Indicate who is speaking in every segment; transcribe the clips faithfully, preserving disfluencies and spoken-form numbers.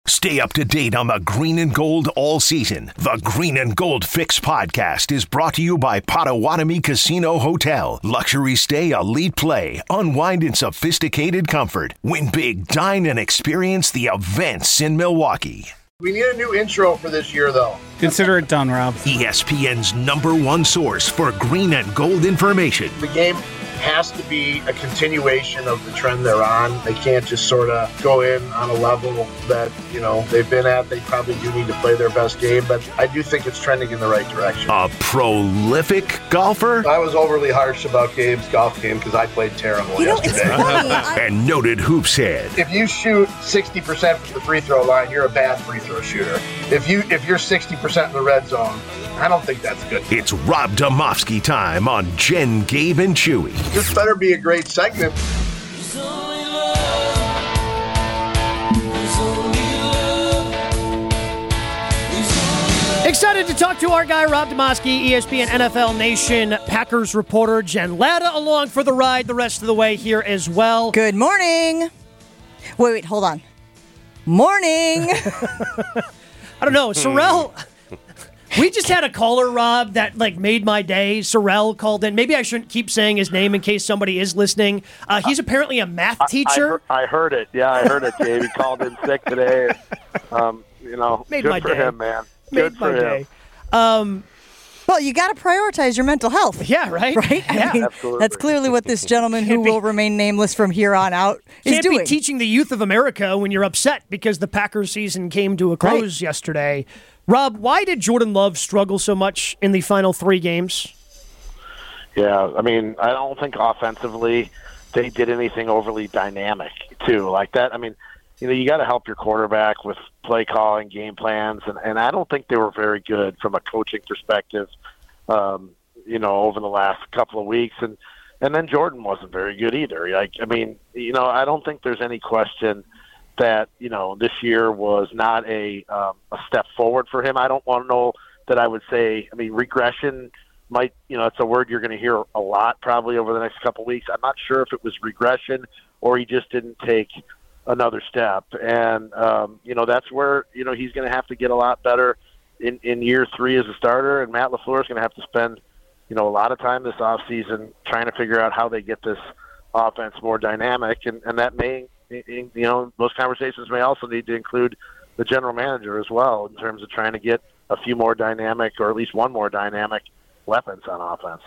Speaker 1: Stay up to date on the green and gold all season. The Green and Gold Fix podcast is brought to you by Potawatomi Casino Hotel. Luxury stay, elite play, unwind in sophisticated comfort. Win big, dine, and experience the events in Milwaukee.
Speaker 2: We need a new intro for this year, though.
Speaker 3: Consider it done, Rob.
Speaker 1: E S P N's number one source for green and gold information.
Speaker 2: The game has to be a continuation of the trend they're on. They can't just sort of go in on a level that, you know, they've been at. They probably do need to play their best game, but I do think it's trending in the right direction.
Speaker 1: A prolific golfer.
Speaker 2: I was overly harsh about Gabe's golf game because I played terrible
Speaker 4: you know,
Speaker 2: yesterday.
Speaker 4: It's funny. I...
Speaker 1: And noted hoops head.
Speaker 2: If you shoot sixty percent from the free throw line, you're a bad free throw shooter. If you if you're sixty percent in the red zone, I don't think that's good.
Speaker 1: It's Rob Domofsky time on Jen, Gabe, and Chewy.
Speaker 2: This better be a great segment.
Speaker 5: Excited to talk to our guy, Rob Domofsky, E S P N N F L Nation Packers reporter. Jen Latta along for the ride the rest of the way here as well.
Speaker 4: Good morning. Wait, wait, hold on. Morning.
Speaker 5: I don't know. Sorrell... We just had a caller, Rob, that like made my day. Sorrell called in. Maybe I shouldn't keep saying his name in case somebody is listening. Uh, he's apparently a math teacher.
Speaker 6: I, I, heard, I heard it. Yeah, I heard it, Dave. He called in sick today. Um, you know,
Speaker 5: made
Speaker 6: good
Speaker 5: my
Speaker 6: for
Speaker 5: day.
Speaker 6: him, man.
Speaker 5: Made
Speaker 6: good for
Speaker 5: my
Speaker 6: him.
Speaker 5: day. Um,
Speaker 4: well, you got to prioritize your mental health.
Speaker 5: Yeah, right?
Speaker 4: Right?
Speaker 5: Yeah,
Speaker 4: I mean,
Speaker 6: absolutely.
Speaker 4: That's clearly what this gentleman who
Speaker 5: be,
Speaker 4: will remain nameless from here on out is
Speaker 5: can't
Speaker 4: doing.
Speaker 5: Can't be teaching the youth of America when you're upset because the Packers season came to a close
Speaker 4: right.
Speaker 5: yesterday. Rob, why did Jordan Love struggle so much in the final three games?
Speaker 6: Yeah, I mean, I don't think offensively they did anything overly dynamic, too. Like that, I mean, you know, you got to help your quarterback with play calling, game plans, and, and I don't think they were very good from a coaching perspective, um, you know, over the last couple of weeks. And, and then Jordan wasn't very good either. Like, I mean, you know, I don't think there's any question that, you know, this year was not a um, a step forward for him. I don't want to know that I would say, I mean, regression might, you know, it's a word you're going to hear a lot probably over the next couple of weeks. I'm not sure if it was regression or he just didn't take another step. And, um, you know, that's where, you know, he's going to have to get a lot better in, in year three as a starter. And Matt LaFleur is going to have to spend, you know, a lot of time this offseason trying to figure out how they get this offense more dynamic. And, and that may, you know, those conversations may also need to include the general manager as well in terms of trying to get a few more dynamic or at least one more dynamic weapons on offense.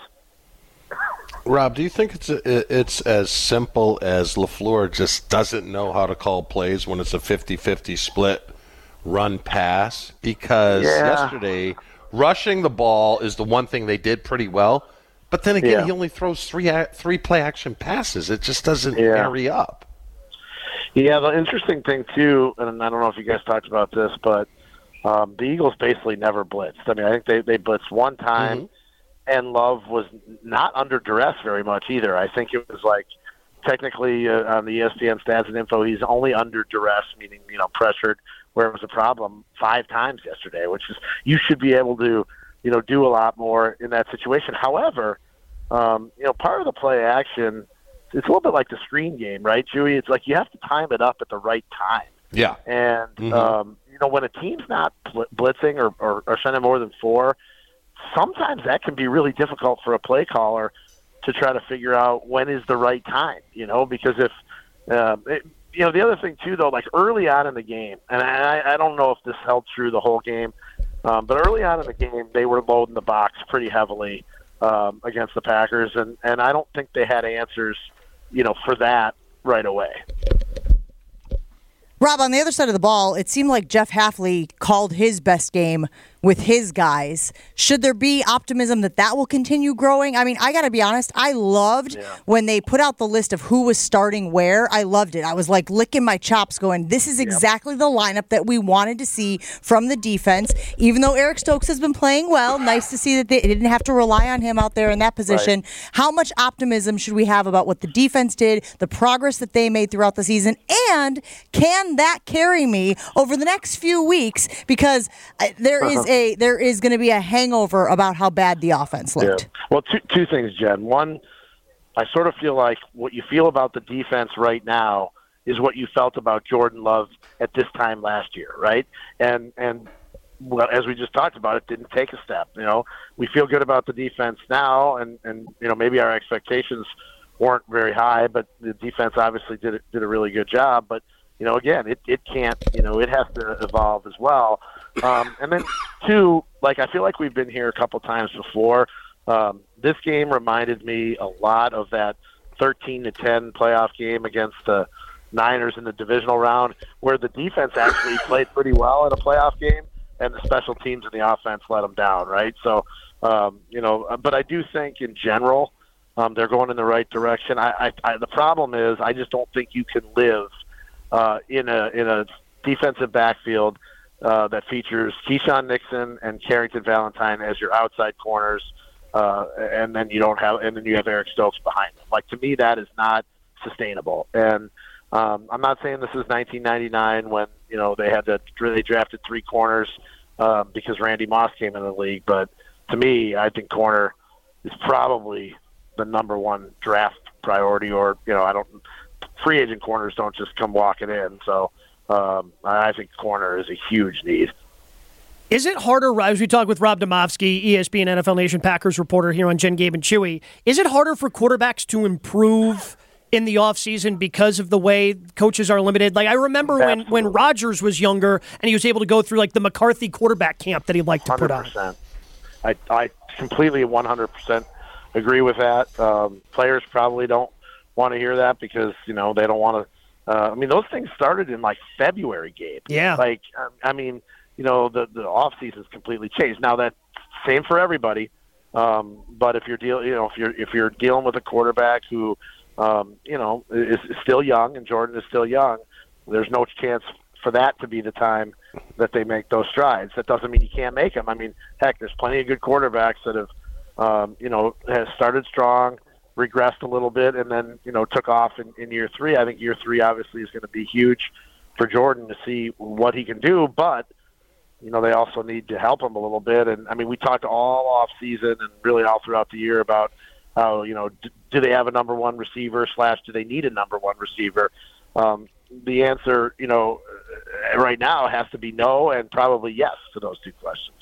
Speaker 7: Rob, do you think it's a, it's as simple as LaFleur just doesn't know how to call plays when it's a fifty-fifty split run pass? Because
Speaker 6: yeah.
Speaker 7: yesterday, rushing the ball is the one thing they did pretty well. But then again,
Speaker 6: yeah.
Speaker 7: he only throws three three play action passes. It just doesn't
Speaker 6: yeah.
Speaker 7: marry up.
Speaker 6: Yeah, the interesting thing, too, and I don't know if you guys talked about this, but um, the Eagles basically never blitzed. I mean, I think they, they blitzed one time, mm-hmm. and Love was not under duress very much either. I think it was like technically uh, on the E S P N stats and info, he's only under duress, meaning, you know, pressured, where it was a problem five times yesterday, which is you should be able to, you know, do a lot more in that situation. However, um, you know, part of the play action – it's a little bit like the screen game, right, Chewy? It's like you have to time it up at the right time.
Speaker 7: Yeah.
Speaker 6: And,
Speaker 7: mm-hmm.
Speaker 6: um, you know, when a team's not blitzing or, or, or sending more than four, sometimes that can be really difficult for a play caller to try to figure out when is the right time, you know, because if, um, it, you know, the other thing, too, though, like early on in the game, and I, I don't know if this held true the whole game, um, but early on in the game, they were loading the box pretty heavily um, against the Packers, and, and I don't think they had answers you know, for that right away.
Speaker 4: Rob, on the other side of the ball, it seemed like Jeff Hafley called his best game with his guys. Should there be optimism that that will continue growing? I mean, I got to be honest, I loved
Speaker 6: yeah.
Speaker 4: when they put out the list of who was starting where. I loved it. I was like licking my chops going, this is exactly yep. the lineup that we wanted to see from the defense. Even though Eric Stokes has been playing well, nice to see that they didn't have to rely on him out there in that position.
Speaker 6: Right.
Speaker 4: How much optimism should we have about what the defense did, the progress that they made throughout the season, and can that carry me over the next few weeks? Because uh, there
Speaker 6: uh-huh.
Speaker 4: is a there is going to be a hangover about how bad the offense looked.
Speaker 6: Yeah. Well, two two things, Jen. One, I sort of feel like what you feel about the defense right now is what you felt about Jordan Love at this time last year, right? And and well, as we just talked about, it didn't take a step. You know, we feel good about the defense now, and, and you know maybe our expectations weren't very high, but the defense obviously did it, did a really good job. But you know, again, it, it can't. You know, it has to evolve as well. Um, and then two, like I feel like we've been here a couple times before. Um, this game reminded me a lot of that thirteen to ten playoff game against the Niners in the divisional round, where the defense actually played pretty well in a playoff game, and the special teams and the offense let them down, right? So, um, you know, but I do think in general um, they're going in the right direction. I, I, I, the problem is I just don't think you can live uh, in a in a defensive backfield uh, that features Keyshawn Nixon and Carrington Valentine as your outside corners, uh, and then you don't have, and then you have Eric Stokes behind them. Like, to me, that is not sustainable. And Um, I'm not saying this is nineteen ninety-nine when, you know, they had to, they drafted three corners um, because Randy Moss came in the league. But to me, I think corner is probably the number one draft priority, or, you know, I don't, free agent corners don't just come walking in. So um, I think corner is a huge need.
Speaker 5: Is it harder, as we talk with Rob Demovsky, E S P N N F L Nation Packers reporter here on Jen, Gabe, and Chewy, is it harder for quarterbacks to improve in the offseason because of the way coaches are limited? Like, I remember when, when Rodgers was younger and he was able to go through, like, the McCarthy quarterback camp that he'd like to put on.
Speaker 6: one hundred percent. I, I completely one hundred percent agree with that. Um, players probably don't want to hear that because, you know, they don't want to uh, – I mean, those things started in, like, February, Gabe.
Speaker 5: Yeah.
Speaker 6: Like, um, I mean, you know, the, the offseason's completely changed. Now, that same for everybody. Um, but if you're deal, you know, if you're if you're dealing with a quarterback who – Um, you know, is, is still young, and Jordan is still young, there's no chance for that to be the time that they make those strides. That doesn't mean you can't make them. I mean, heck, there's plenty of good quarterbacks that have, um, you know, has started strong, regressed a little bit, and then, you know, took off in, in year three. I think year three obviously is going to be huge for Jordan to see what he can do, but, you know, they also need to help him a little bit. And, I mean, we talked all off season and really all throughout the year about how, you know, d- do they have a number one receiver slash do they need a number one receiver? Um, the answer, you know, right now has to be no and probably yes to those two questions.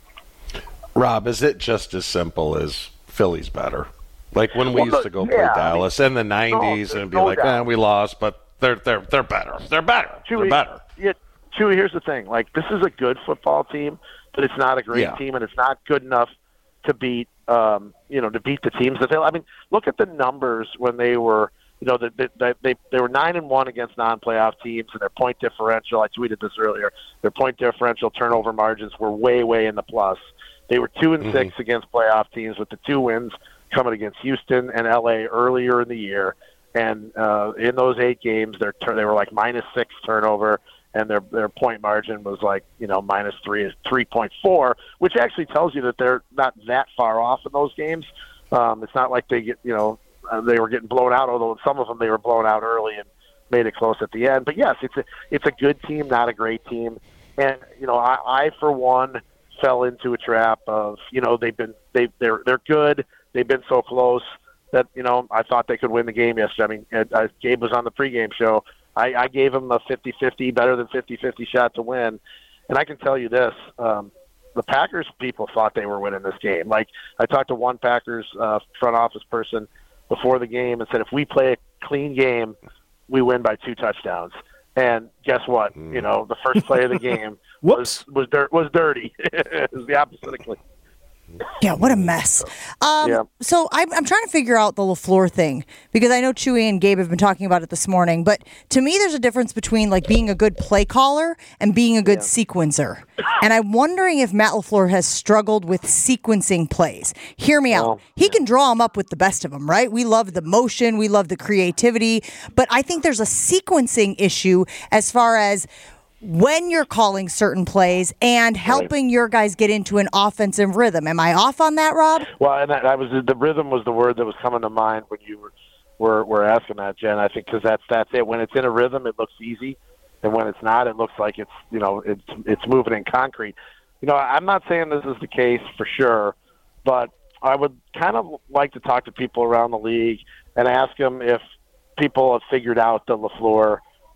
Speaker 7: Rob, is it just as simple as Philly's better? Like when we
Speaker 6: well,
Speaker 7: used to go
Speaker 6: yeah,
Speaker 7: play Dallas
Speaker 6: I mean,
Speaker 7: in the nineties
Speaker 6: no,
Speaker 7: and be
Speaker 6: no
Speaker 7: like, eh, we lost, but they're they're they're better. They're better.
Speaker 6: Chewy,
Speaker 7: they're better.
Speaker 6: Yeah, Chewy, here's the thing. Like, this is a good football team, but it's not a great
Speaker 7: Yeah.
Speaker 6: team, and it's not good enough to beat um, you know, to beat the teams that they. I mean, look at the numbers when they were, you know, they they they, they were nine and one against non-playoff teams, and their point differential. I tweeted this earlier. Their point differential turnover margins were way way in the plus. They were two and mm-hmm. six against playoff teams, with the two wins coming against Houston and L A earlier in the year. And uh, in those eight games, their tur- they were like minus six turnover, and their their point margin was like, you know, minus three, three point four, which actually tells you that they're not that far off in those games. Um, it's not like they get, you know, uh, they were getting blown out, although some of them they were blown out early and made it close at the end. But yes, it's a it's a good team, not a great team. And you know, I, I for one fell into a trap of, you know, they've been they they're they're good. They've been so close that, you know, I thought they could win the game yesterday. I mean, uh, Gabe was on the pregame show. I, I gave them a fifty-fifty, better than fifty-fifty shot to win. And I can tell you this, um, the Packers people thought they were winning this game. Like, I talked to one Packers uh, front office person before the game and said, if we play a clean game, we win by two touchdowns. And guess what? Mm. You know, the first play of the game was was, dirt, was dirty. It was the opposite of clean.
Speaker 4: Yeah, what a mess. Um,
Speaker 6: yeah.
Speaker 4: So I'm, I'm trying to figure out the LaFleur thing, because I know Chewy and Gabe have been talking about it this morning. But to me, there's a difference between like being a good play caller and being a good yeah. sequencer. And I'm wondering if Matt LaFleur has struggled with sequencing plays. Hear me
Speaker 6: well,
Speaker 4: out. He
Speaker 6: yeah.
Speaker 4: can draw them up with the best of them, right? We love the motion. We love the creativity. But I think there's a sequencing issue as far as when you're calling certain plays and helping right. your guys get into an offensive rhythm. Am I off on that, Rob?
Speaker 6: Well, and that, that was the rhythm was the word that was coming to mind when you were were, were asking that, Jen. I think because that's that's it. When it's in a rhythm, it looks easy, and when it's not, it looks like it's you know it's it's moving in concrete. You know, I'm not saying this is the case for sure, but I would kind of like to talk to people around the league and ask them if people have figured out the LaFleur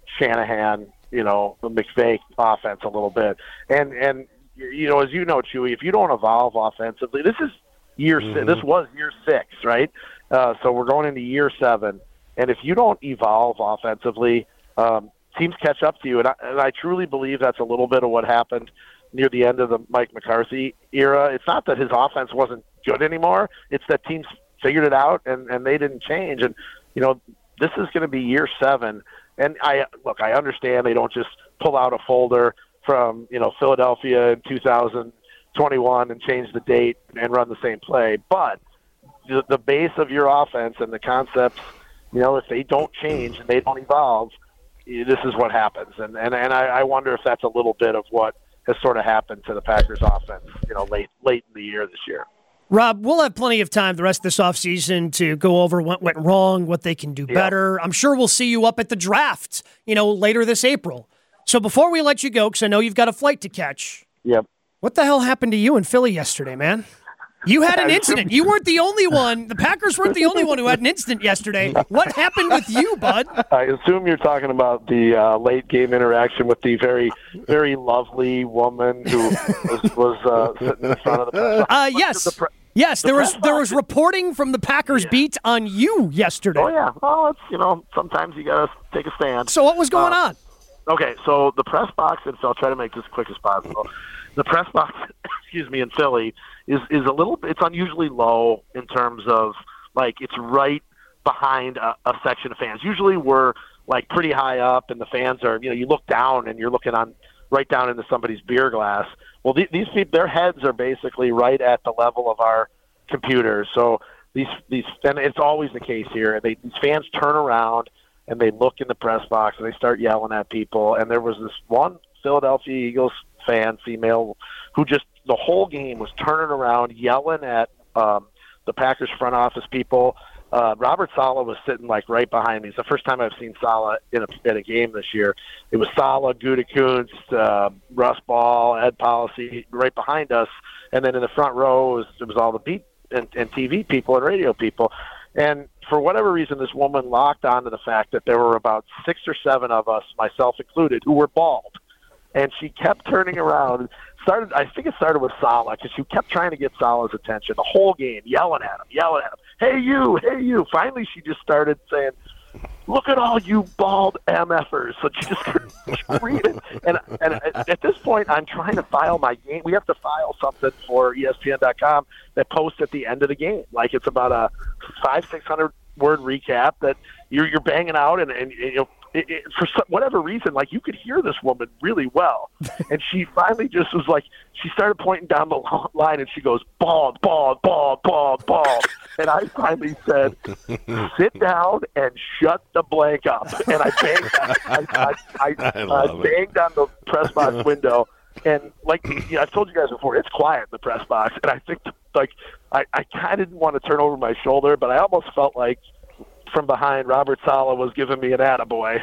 Speaker 6: Shanahan, you know, the McVay offense a little bit. And, and you know, as you know, Chewy, if you don't evolve offensively, this is year mm-hmm. six, this was year six, right? Uh, so we're going into year seven. And if you don't evolve offensively, um, teams catch up to you. And I, and I truly believe that's a little bit of what happened near the end of the Mike McCarthy era. It's not that his offense wasn't good anymore. It's that teams figured it out and, and they didn't change. And, you know, this is going to be year seven. And I look, I understand they don't just pull out a folder from, you know, Philadelphia in two thousand twenty-one and change the date and run the same play. But the, the base of your offense and the concepts, you know, if they don't change and they don't evolve, this is what happens. And and, and I, I wonder if that's a little bit of what has sort of happened to the Packers offense, you know, late late in the year this year.
Speaker 5: Rob, we'll have plenty of time the rest of this offseason to go over what went wrong, what they can do
Speaker 6: yeah.
Speaker 5: better. I'm sure we'll see you up at the draft, you know, later this April. So before we let you go, because I know you've got a flight to catch.
Speaker 6: Yep.
Speaker 5: What the hell happened to you in Philly yesterday, man? You had an incident. You weren't the only one. The Packers weren't the only one who had an incident yesterday. What happened with you, bud?
Speaker 6: I assume you're talking about the uh, late game interaction with the very, very lovely woman who was, was uh, sitting in front of the press.
Speaker 5: Uh, yes. The pre- yes, the there was there was reporting from the Packers yeah. beat on you yesterday.
Speaker 6: Oh, yeah. Well, it's, you know, sometimes you got to take a stand.
Speaker 5: So what was going uh, on?
Speaker 6: Okay, so the press box, and so I'll try to make this as quick as possible. The press box, excuse me, in Philly is is a little. It's unusually low in terms of like it's right behind a, a section of fans. Usually we're like pretty high up, and the fans are. You know, you look down and you're looking on right down into somebody's beer glass. Well, th- these people, their heads are basically right at the level of our computers. So these these, and it's always the case here. They these fans turn around and they look in the press box and they start yelling at people. And there was this one Philadelphia Eagles fan, female, who just the whole game was turning around, yelling at um, the Packers front office people. Uh, Robert Saleh was sitting like right behind me. It's the first time I've seen Saleh in a, in a game this year. It was Saleh, Gutekunst, uh, Russ Ball, Ed Policy right behind us. And then in the front row, it was, it was all the beat and, and T V people and radio people. And for whatever reason, this woman locked onto the fact that there were about six or seven of us, myself included, who were bald. And she kept turning around. Started, I think it started with Saleh, because she kept trying to get Saleh's attention the whole game, yelling at him, yelling at him. Hey, you, hey, you. Finally, she just started saying, look at all you bald M Fers. So she just started screaming. And, and at this point, I'm trying to file my game. We have to file something for E S P N dot com that posts at the end of the game. Like it's about a five, six hundred word recap that you're you're banging out, and, and you know, It, it, for some, whatever reason, like you could hear this woman really well, and she finally just was like, she started pointing down the line, and she goes, bald, bald, bald, bald, bald, and I finally said, sit down and shut the blank up, and I banged, I, I, I, I, I banged on the press box window, and like you know, I've told you guys before, it's quiet in the press box, and I think like I, I kind of didn't want to turn over my shoulder, but I almost felt like from behind, Robert Saleh was giving me an attaboy.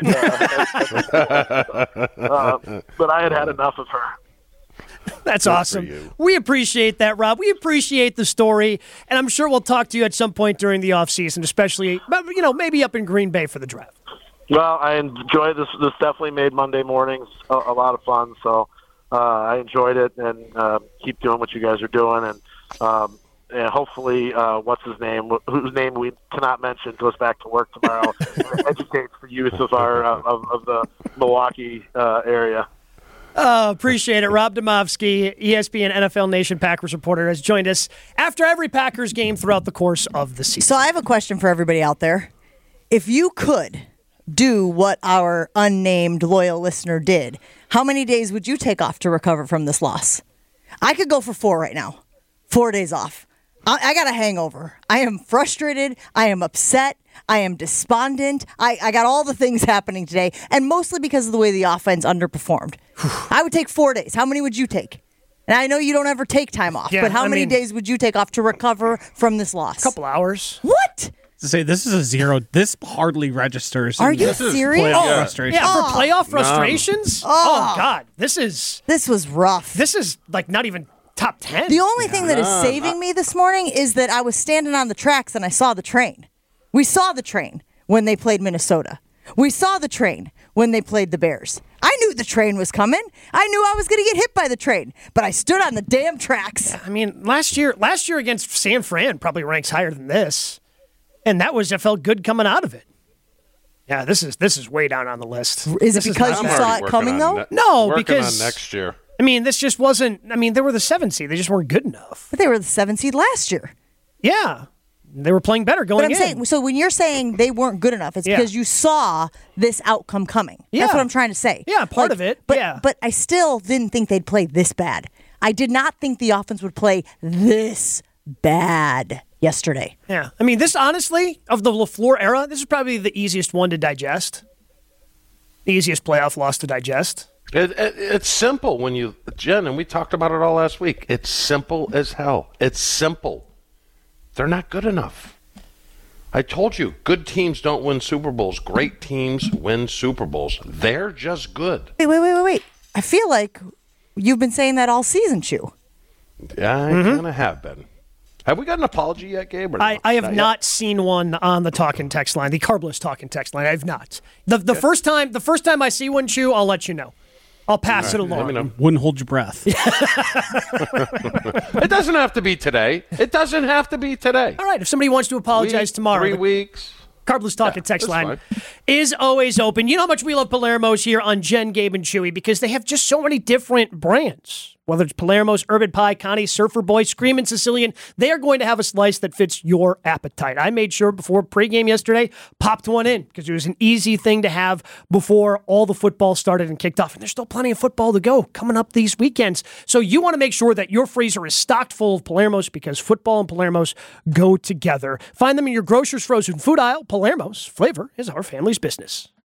Speaker 6: Uh, um, but I had had enough of her.
Speaker 5: That's Good awesome. We appreciate that, Rob. We appreciate the story, and I'm sure we'll talk to you at some point during the offseason, especially, you know, maybe up in Green Bay for the draft.
Speaker 6: Well, I enjoyed this. This definitely made Monday mornings a, a lot of fun, so uh, I enjoyed it, and uh, keep doing what you guys are doing, and um, and hopefully, uh, what's his name, whose name we cannot mention, goes back to work tomorrow and educates the youth of our uh, of, of the Milwaukee uh, area.
Speaker 5: Oh, appreciate it. Rob Demovsky, E S P N N F L Nation Packers reporter, has joined us after every Packers game throughout the course of the season.
Speaker 4: So I have a question for everybody out there. If you could do what our unnamed loyal listener did, how many days would you take off to recover from this loss? I could go for four right now. Four days off. I, I got a hangover. I am frustrated. I am upset. I am despondent. I, I got all the things happening today, and mostly because of the way the offense underperformed. I would take four days. How many would you take? And I know you don't ever take time off, yeah, but how I many mean, days would you take off to recover from this loss?
Speaker 5: A couple hours.
Speaker 4: What?
Speaker 3: To say this is a zero. This hardly registers.
Speaker 4: Are you serious?
Speaker 3: Playoff
Speaker 5: oh,
Speaker 3: frustration.
Speaker 5: Yeah,
Speaker 4: oh.
Speaker 5: for playoff frustrations?
Speaker 4: No.
Speaker 5: Oh. oh, God. This is...
Speaker 4: This was rough.
Speaker 5: This is, like, not even... top ten.
Speaker 4: The only thing that is saving me this morning is that I was standing on the tracks and I saw the train. We saw the train when they played Minnesota. We saw the train when they played the Bears. I knew the train was coming. I knew I was going to get hit by the train, but I stood on the damn tracks.
Speaker 5: I mean, last year, last year against San Fran probably ranks higher than this, and that was it felt good coming out of it. Yeah, this is this is way down on the list.
Speaker 4: Is
Speaker 5: this
Speaker 4: it because
Speaker 5: is
Speaker 4: you
Speaker 7: I'm
Speaker 4: saw
Speaker 7: already
Speaker 4: it coming,
Speaker 7: working on
Speaker 4: though?
Speaker 7: ne-
Speaker 5: No,
Speaker 7: working
Speaker 5: because-
Speaker 7: on next year.
Speaker 5: I mean, this just wasn't. I mean, they were the seventh seed. They just weren't good enough.
Speaker 4: But they were the seventh seed last year.
Speaker 5: Yeah, they were playing better going
Speaker 4: But I'm
Speaker 5: in.
Speaker 4: saying, so when you're saying they weren't good enough, it's
Speaker 5: Yeah.
Speaker 4: because you saw this outcome coming.
Speaker 5: Yeah.
Speaker 4: That's what I'm trying to say.
Speaker 5: Yeah, part of it,
Speaker 4: But,
Speaker 5: yeah.
Speaker 4: but I still didn't think they'd play this bad. I did not think the offense would play this bad yesterday.
Speaker 5: Yeah, I mean, this honestly of the LaFleur era, this is probably the easiest one to digest. The easiest playoff loss to digest.
Speaker 7: It, it, it's simple when you, Jen, and we talked about it all last week. It's simple as hell. It's simple. They're not good enough. I told you, good teams don't win Super Bowls. Great teams win Super Bowls. They're just good.
Speaker 4: Wait, wait, wait, wait, wait. I feel like you've been saying that all season, Chew.
Speaker 7: Yeah, I
Speaker 5: Mm-hmm.
Speaker 7: kind of have been. Have we got an apology yet, Gabe? or
Speaker 5: I,
Speaker 7: no?
Speaker 5: I have
Speaker 7: yet?
Speaker 5: not seen one on the talking text line, the Carbless talking text line. I have not. The the first time the first time I see one, Chew, I'll let you know. I'll pass it
Speaker 7: Let me
Speaker 5: along.
Speaker 7: know.
Speaker 3: Wouldn't hold your breath.
Speaker 7: It doesn't have to be today. It doesn't have to be today.
Speaker 5: All right, if somebody wants to apologize
Speaker 7: Week,
Speaker 5: tomorrow,
Speaker 7: Three
Speaker 5: the
Speaker 7: weeks.
Speaker 5: Carbless talking
Speaker 7: Yeah,
Speaker 5: text
Speaker 7: that's
Speaker 5: line
Speaker 7: fine.
Speaker 5: is always open. You know how much we love Palermo's here on Jen, Gabe, and Chewy because they have just so many different brands. Whether it's Palermo's, Urban Pie, Connie, Surfer Boy, Screamin' Sicilian, they are going to have a slice that fits your appetite. I made sure before pregame yesterday, popped one in because it was an easy thing to have before all the football started and kicked off. And there's still plenty of football to go coming up these weekends. So you want to make sure that your freezer is stocked full of Palermo's because football and Palermo's go together. Find them in your grocer's frozen food aisle. Palermo's flavor is our family's business.